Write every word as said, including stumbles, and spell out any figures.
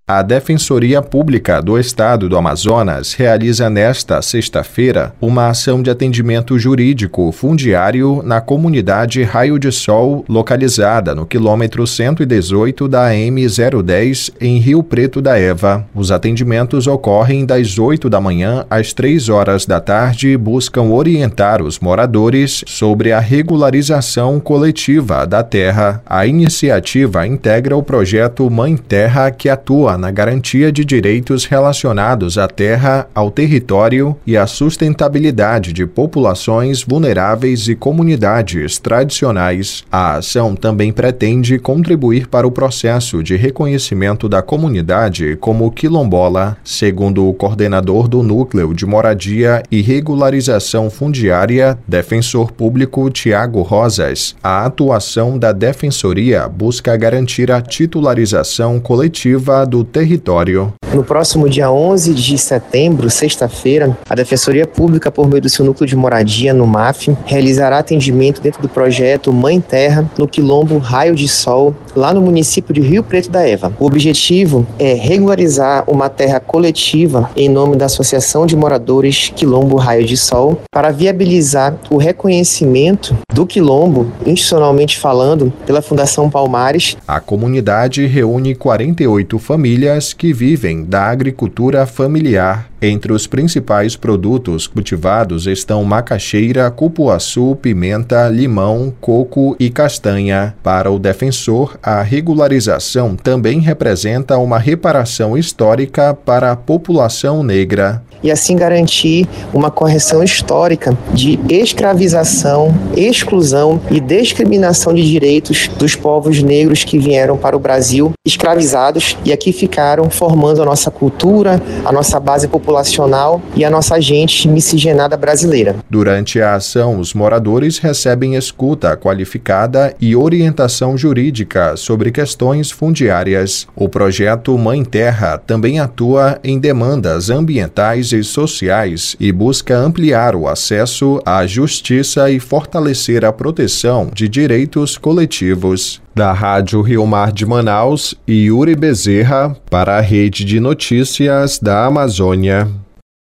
A Defensoria Pública do Estado do Amazonas realiza nesta sexta-feira uma ação de atendimento jurídico fundiário na comunidade Raio de Sol, localizada no quilômetro cento e dezoito da A M zero dez, em Rio Preto da Eva. Os atendimentos ocorrem das oito da manhã às três horas da tarde e buscam orientar os moradores sobre a regularização coletiva da terra. A iniciativa integra o projeto Mãe Terra, que atua na garantia de direitos relacionados à terra, ao território e à sustentabilidade de populações vulneráveis e comunidades tradicionais. A ação também pretende contribuir para o processo de reconhecimento da comunidade como quilombola, segundo o coordenador do Núcleo de Moradia e Regularização Fundiária, defensor público Tiago Rosas. A atuação da Defensoria busca garantir a titularização coletiva do território. No próximo dia onze de setembro, sexta-feira, a Defensoria Pública, por meio do seu Núcleo de Moradia, no M A F, realizará atendimento dentro do projeto Mãe Terra, no quilombo Raio de Sol, lá no município de Rio Preto da Eva. O objetivo é regularizar uma terra coletiva em nome da Associação de Moradores Quilombo Raio de Sol, para viabilizar o reconhecimento do quilombo, institucionalmente falando, pela Fundação Palmares. A comunidade reúne quarenta e oito famílias que vivem da agricultura familiar. Entre os principais produtos cultivados estão macaxeira, cupuaçu, pimenta, limão, coco e castanha. Para o defensor, a regularização também representa uma reparação histórica para a população negra. E assim garantir uma correção histórica de escravização, exclusão e discriminação de direitos dos povos negros que vieram para o Brasil escravizados e aqui ficaram formando a nossa cultura, a nossa base populacional e a nossa gente miscigenada brasileira. Durante a ação, os moradores recebem escuta qualificada e orientação jurídica sobre questões fundiárias. O projeto Mãe Terra também atua em demandas ambientais e sociais e busca ampliar o acesso à justiça e fortalecer a proteção de direitos coletivos. Da Rádio Rio Mar de Manaus, Yuri Bezerra, para a Rede de Notícias da Amazônia.